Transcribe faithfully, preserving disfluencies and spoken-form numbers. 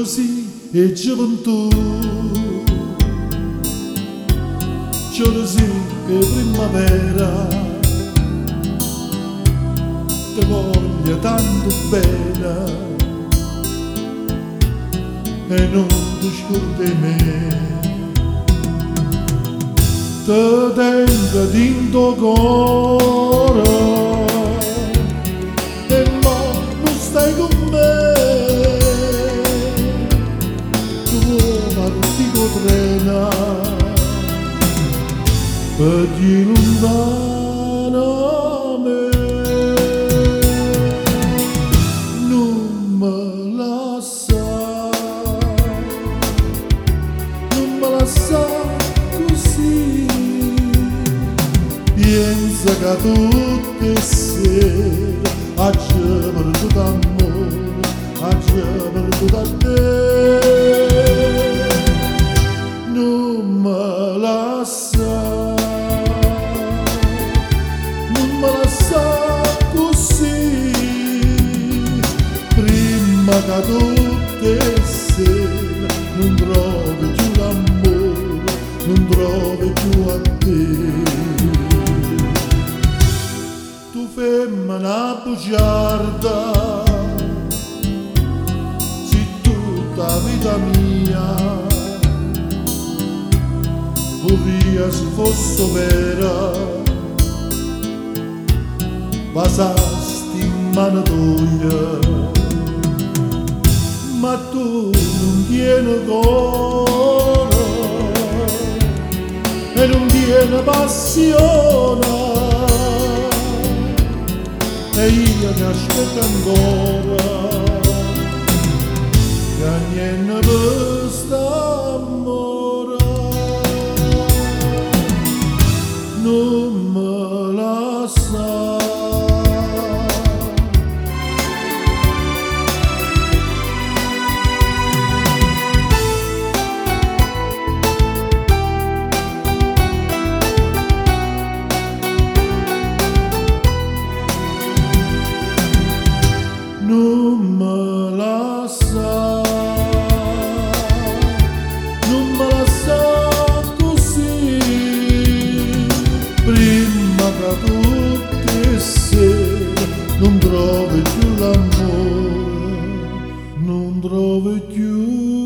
Gelosia e gioventù, gelosia e primavera, ti voglio tanto bene e non ti scordi me. Te tengo dentro cuore e ma non stai con me. Tu vuoi parti con trena per di lontano a me. Non me lascia, non me lascia così. Pensa che tutte le sere ha già perduto amore, ha già perduto a te. Non me lascia, non me lascia così. Prima che tutte le sere non trovi più l'amore, non trovi più a te. Tu femmina bugiarda, sei tutta vita mia, vorrei se fosse vera, basasti in mano tua, ma tu non tieni cuore e non tieni passione. E io mi aspetto ancora che niente per st'amore. Non me lascia. Non me lascia, non me lascia così. Prima che tutte le sere non trovi più l'amore, non trovi più